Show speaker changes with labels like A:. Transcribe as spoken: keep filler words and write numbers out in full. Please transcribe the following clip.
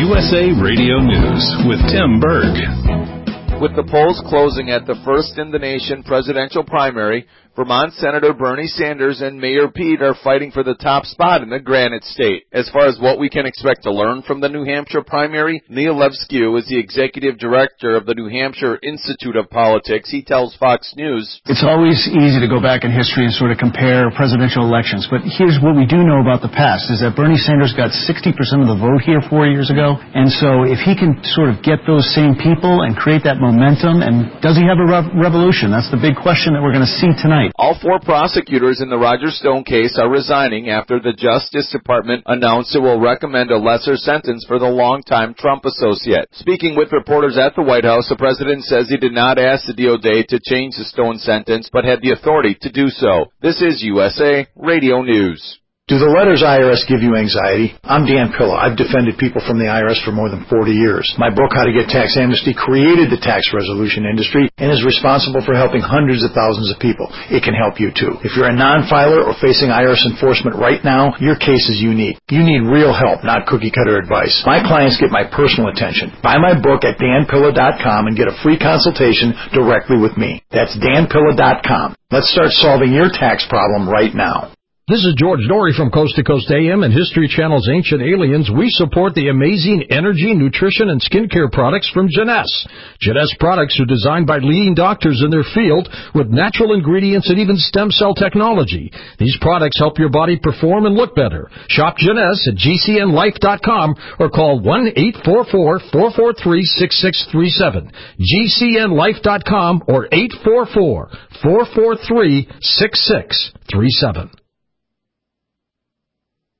A: U S A Radio News with Tim Berg.
B: With the polls closing at the first-in-the-nation presidential primary, Vermont Senator Bernie Sanders and Mayor Pete are fighting for the top spot in the Granite State. As far as what we can expect to learn from the New Hampshire primary, Neil Levskew is the executive director of the New Hampshire Institute of Politics. He tells Fox News,
C: "It's always easy to go back in history and sort of compare presidential elections, but here's what we do know about the past, is that Bernie Sanders got sixty percent of the vote here four years ago, and so if he can sort of get those same people and create that momentum, and does he have a rev- revolution? That's the big question that we're going to see tonight."
B: All four prosecutors in the Roger Stone case are resigning after the Justice Department announced it will recommend a lesser sentence for the longtime Trump associate. Speaking with reporters at the White House, the president says he did not ask the D O J to change the Stone sentence, but had the authority to do so. This is U S A Radio News.
D: Do the letters I R S give you anxiety? I'm Dan Pilla. I've defended people from the I R S for more than forty years. My book, How to Get Tax Amnesty, created the tax resolution industry and is responsible for helping hundreds of thousands of people. It can help you too. If you're a non-filer or facing I R S enforcement right now, your case is unique. You need real help, not cookie-cutter advice. My clients get my personal attention. Buy my book at dan pilla dot com and get a free consultation directly with me. That's dan pilla dot com. Let's start solving your tax problem right now.
E: This is George Norrie from Coast to Coast A M and History Channel's Ancient Aliens. We support the amazing energy, nutrition, and skincare products from Jeunesse. Jeunesse products are designed by leading doctors in their field with natural ingredients and even stem cell technology. These products help your body perform and look better. Shop Jeunesse at g c n life dot com or call one eight four four, four four three, six six three seven. g c n life dot com or eight four four, four four three, six six three seven.